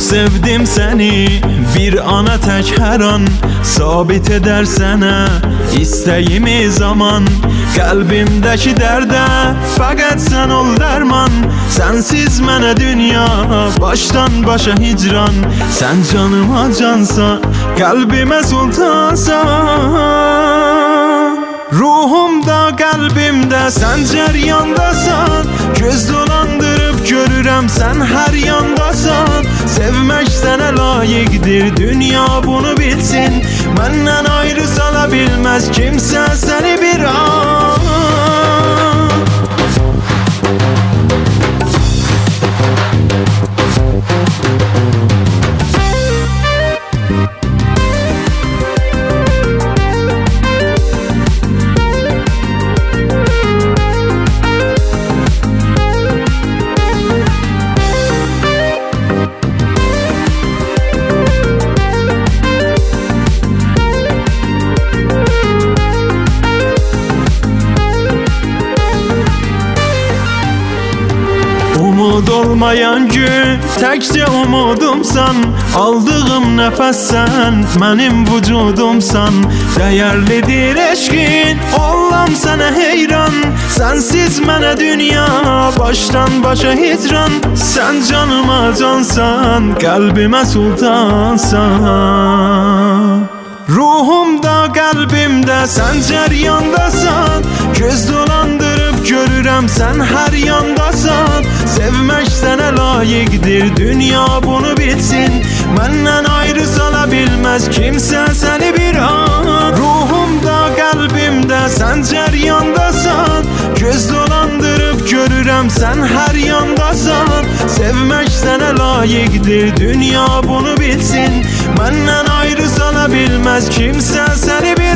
sevdim seni. Bir ana tək hər an sabit edər sənə İstəyimi zaman qəlbimdəki dərdə fəqət sən ol dərman. Sənsiz mənə dünya başdan başa hicran. Sən canıma cansan, qəlbimə sultansan. Ruhumda, qəlbimdə sən cəryandasan. Göz dolandırıb görürəm sən hər yandasan. Sevmək sənə layiqdir, dünya bunu bilsin. Məndən ayrı sala bilməz kimsə səni bir an. Umud olmayan gün təkcə umudumsan. Aldığım nəfəs sən mənim vücudumsan. Dəyərlidir eşqin, olam sənə heyran. Sənsiz mənə dünya başdan başa hicran. Sən canıma cansan, qəlbimə sultansan. Ruhumda, qəlbimdə sən cəryandasan. Göz dolandırıb görürəm sən hər yandasan. Sevmək sənə layiqdir, dünya bunu bilsin. Məndən ayrı sala bilməz kimsə səni bir an. Ruhumda, qəlbimdə sən cəryandasan. Göz dolandırıb görürəm sən hər yandasan. Sevmək sənə layiqdir, dünya bunu bilsin. Məndən ayrı sala bilməz kimsə səni bir